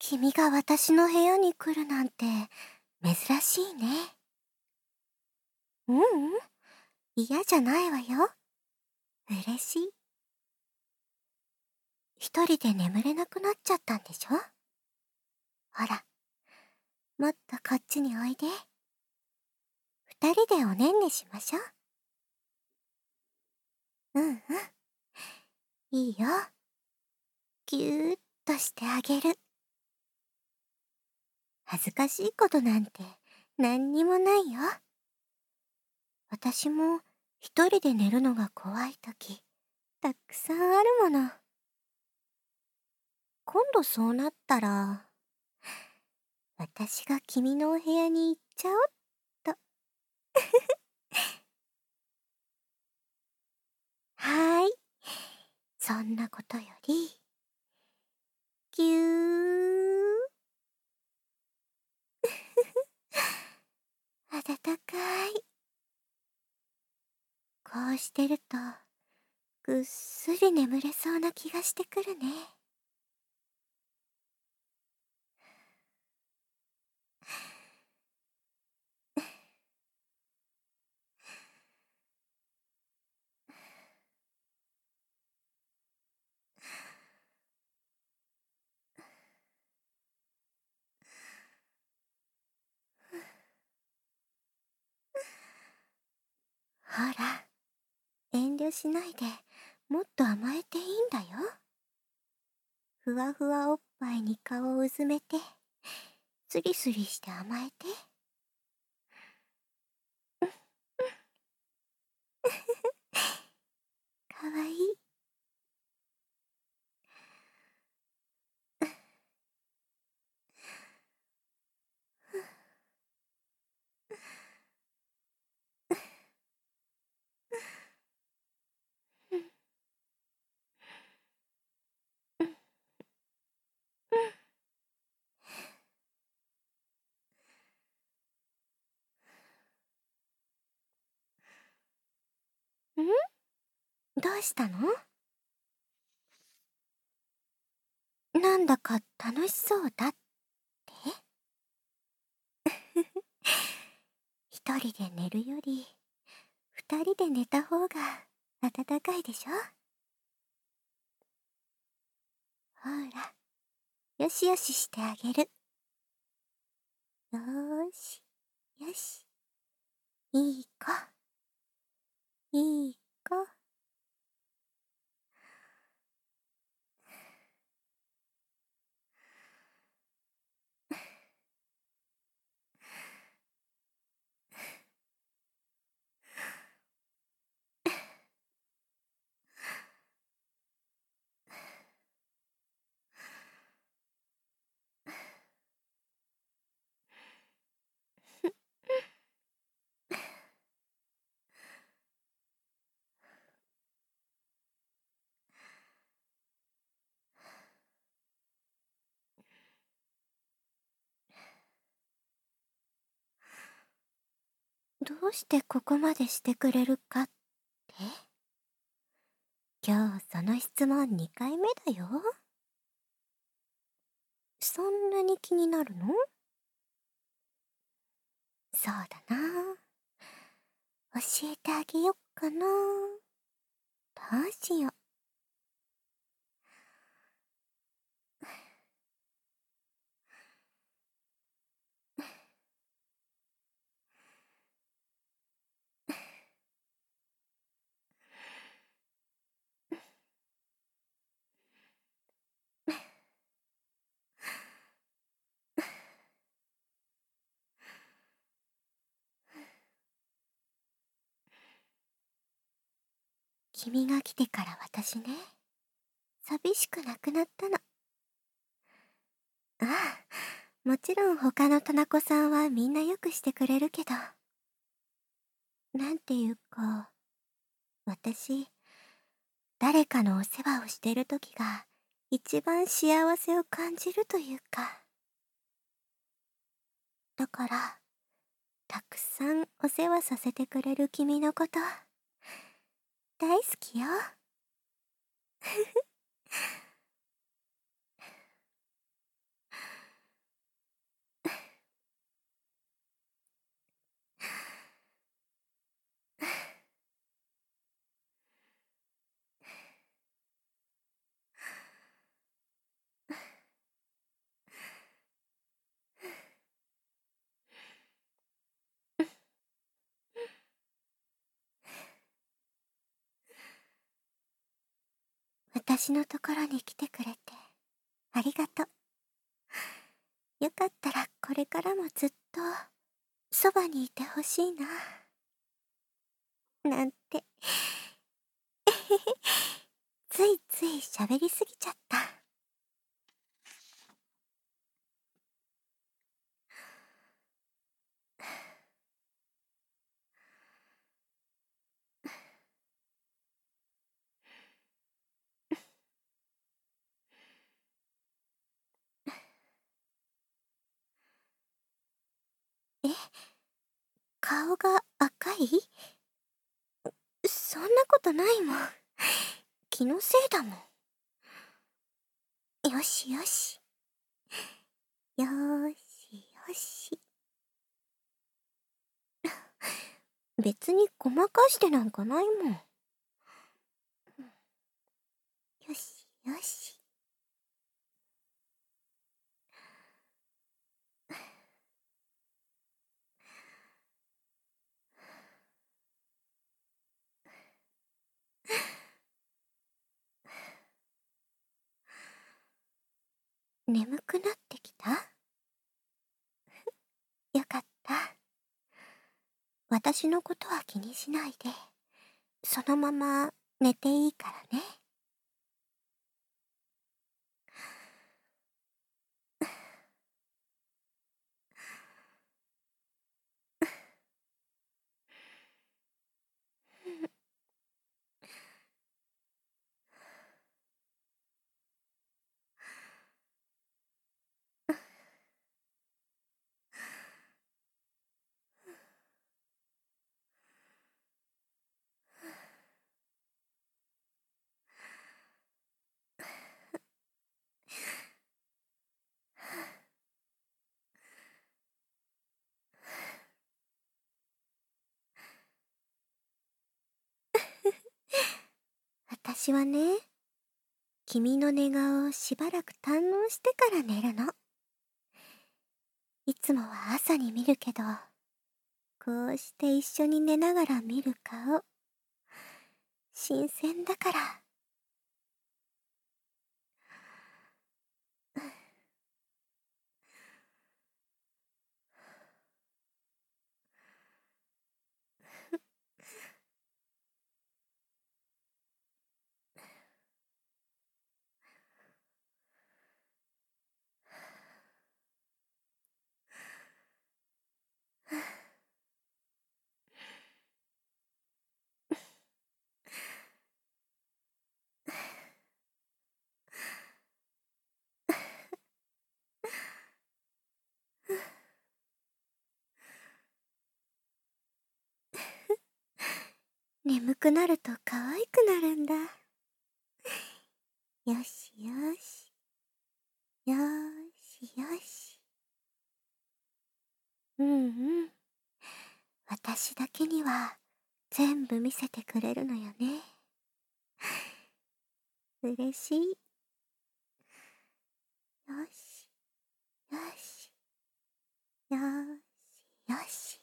君が私の部屋に来るなんて珍しいね。ううん、嫌じゃないわよ。嬉しい。一人で眠れなくなっちゃったんでしょ？ほら、もっとこっちにおいで。二人でおねんねしましょう。うんうん、いいよ。ぎゅーっとしてあげる。恥ずかしいことなんて何にもないよ。私も一人で寝るのが怖いとき、たくさんあるもの。今度そうなったら、私が君のお部屋に行っちゃおっと。はーい。そんなことより、ぎゅー。暖かい。こうしてると、ぐっすり眠れそうな気がしてくるね。ほら、遠慮しないで、もっと甘えていいんだよ。ふわふわおっぱいに顔をうずめて、スリスリして甘えて。かわいい。ん？どうしたの？なんだか楽しそうだって？一人で寝るより、二人で寝た方が暖かいでしょ？ほら、よしよししてあげる。よーし、よし。いい子、いい子。どうしてここまでしてくれるかって？今日その質問2回目だよ。そんなに気になるの？そうだな。教えてあげよっかな。どうしよう。君が来てから私ね、寂しくなくなったの。ああ、もちろん他のタナコさんはみんなよくしてくれるけど、なんていうか、私、誰かのお世話をしてる時が一番幸せを感じるというか。だから、たくさんお世話させてくれる君のこと、大好きよ。 私のところに来てくれてありがとう。よかったらこれからもずっとそばにいてほしいな。なんてついつい喋りすぎちゃった。え、顔が赤い？そんなことないもん。気のせいだもん。よしよし。よーしよし。別にごまかしてなんかないもん。よしよし。眠くなってきた？よかった。私のことは気にしないで、そのまま寝ていいからね。私はね、君の寝顔をしばらく堪能してから寝るの。いつもは朝に見るけど、こうして一緒に寝ながら見る顔、新鮮だから。眠くなると可愛くなるんだ。よしよし。よーしよし。うんうん。私だけには全部見せてくれるのよね。嬉しい。よし、よし、よーし、よし。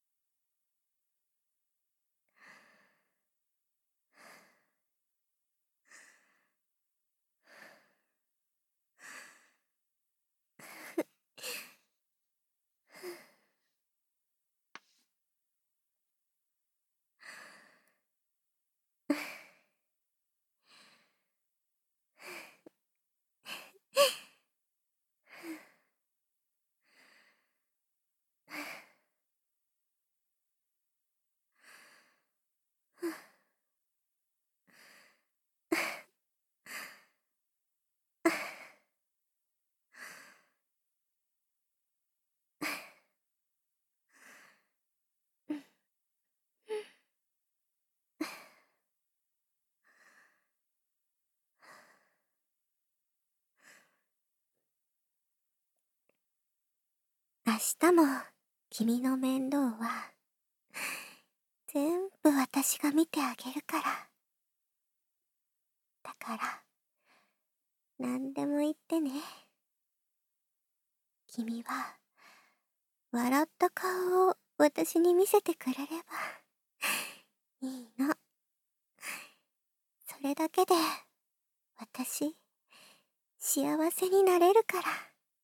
明日も君の面倒は全部私が見てあげるから。だから、何でも言ってね。君は、笑った顔を私に見せてくれればいいの。それだけで私、幸せになれるから。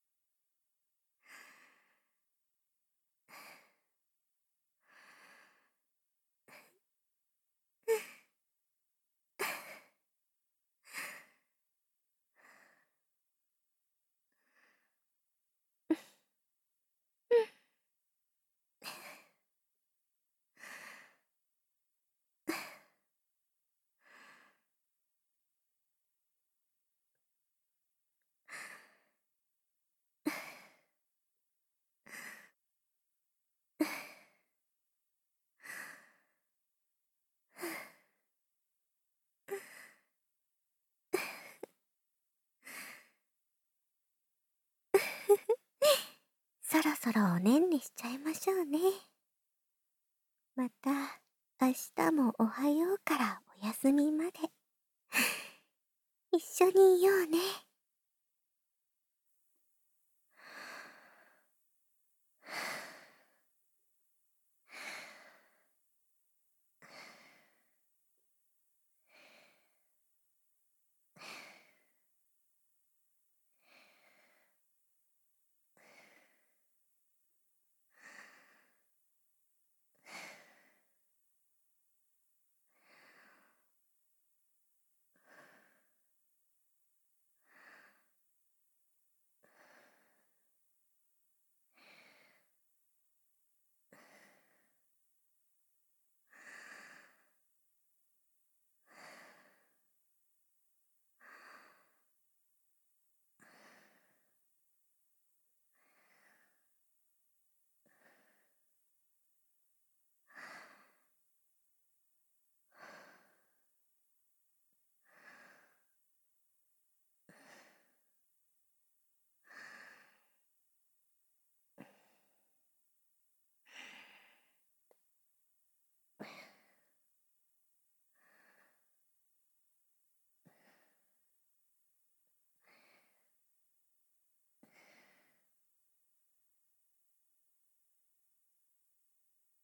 そろそろおねんねしちゃいましょうね。また、明日もおはようからおやすみまで。一緒にいようね。